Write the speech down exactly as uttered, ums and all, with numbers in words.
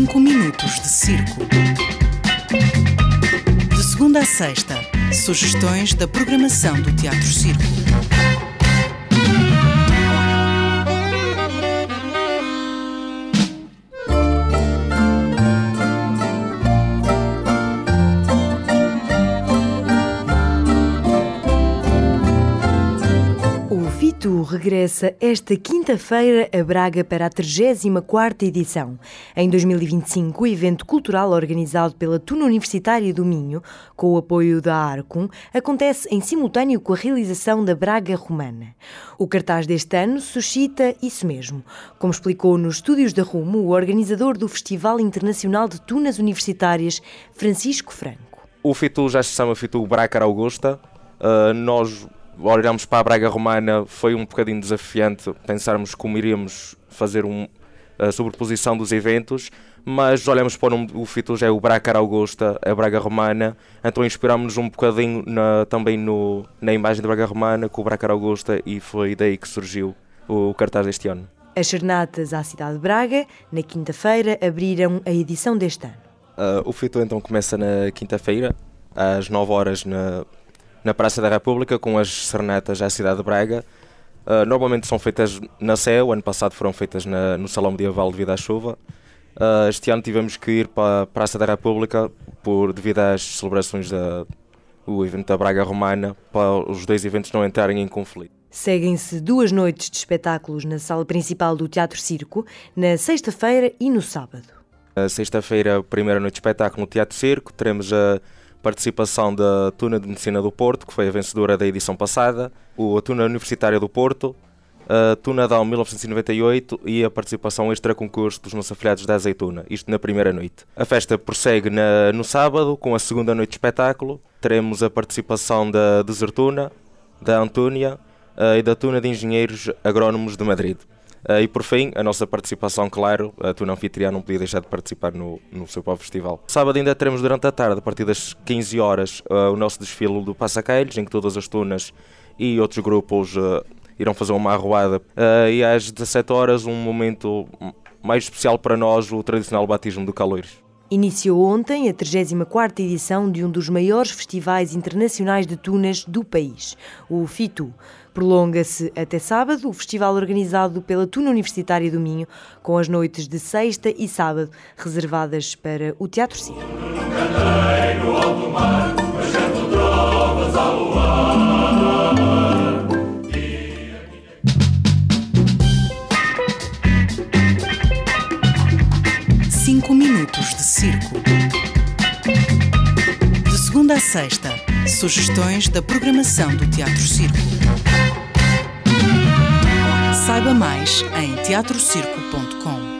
cinco minutos de circo. De segunda a sexta, sugestões da programação do Teatro Circo. Fitu regressa esta quinta-feira a Braga para a trigésima quarta edição. Em dois mil e vinte e cinco, o evento cultural organizado pela Tuna Universitária do Minho, com o apoio da Arcum, acontece em simultâneo com a realização da Braga Romana. O cartaz deste ano suscita isso mesmo, como explicou nos estúdios da Rumo o organizador do Festival Internacional de Tunas Universitárias, Francisco Franco. O Fitu já se chama Fitu Braga Augusta. Uh, nós olhamos para a Braga Romana, foi um bocadinho desafiante pensarmos como iríamos fazer um, a sobreposição dos eventos, mas olhamos para o nome do Fitu, já é o Braga Augusta, a Braga Romana, então inspirámos-nos um bocadinho na, também no, na imagem da Braga Romana com o Braga Augusta, e foi daí que surgiu o cartaz deste ano. As serenatas à cidade de Braga, na quinta-feira, abriram a edição deste ano. Uh, o Fitu então começa na quinta-feira, às nove horas, na na Praça da República, com as serenatas à cidade de Braga. Uh, normalmente são feitas na Sé, o ano passado foram feitas na, no Salão Medieval devido à chuva. Uh, este ano tivemos que ir para a Praça da República por, devido às celebrações da, do evento da Braga Romana, para os dois eventos não entrarem em conflito. Seguem-se duas noites de espetáculos na sala principal do Teatro Circo, na sexta-feira e no sábado. Na sexta-feira, primeira noite de espetáculo no Teatro Circo, teremos a participação da Tuna de Medicina do Porto, que foi a vencedora da edição passada, a Tuna Universitária do Porto, a Tuna Dão mil novecentos e noventa e oito e a participação extra-concurso dos nossos afiliados da Azeituna, isto na primeira noite. A festa prossegue na, no sábado, com a segunda noite de espetáculo. Teremos a participação da Desertuna, da Antúnia uh, e da Tuna de Engenheiros Agrónomos de Madrid. Uh, e por fim, a nossa participação, claro, a Tuna Anfitriã não podia deixar de participar no, no seu próprio festival. Sábado ainda teremos durante a tarde, a partir das quinze horas, uh, o nosso desfile do Passaqueiros, em que todas as tunas e outros grupos uh, irão fazer uma arruada. Uh, e às dezassete horas, um momento mais especial para nós, o tradicional batismo do Caloiros. Iniciou ontem a trigésima quarta edição de um dos maiores festivais internacionais de tunas do país, o Fitu. Prolonga-se até sábado o festival organizado pela Tuna Universitária do Minho, com as noites de sexta e sábado reservadas para o Teatro Circo. Cinco minutos de circo. De segunda a sexta, sugestões da programação do Teatro Circo. Saiba mais em teatro circo ponto com.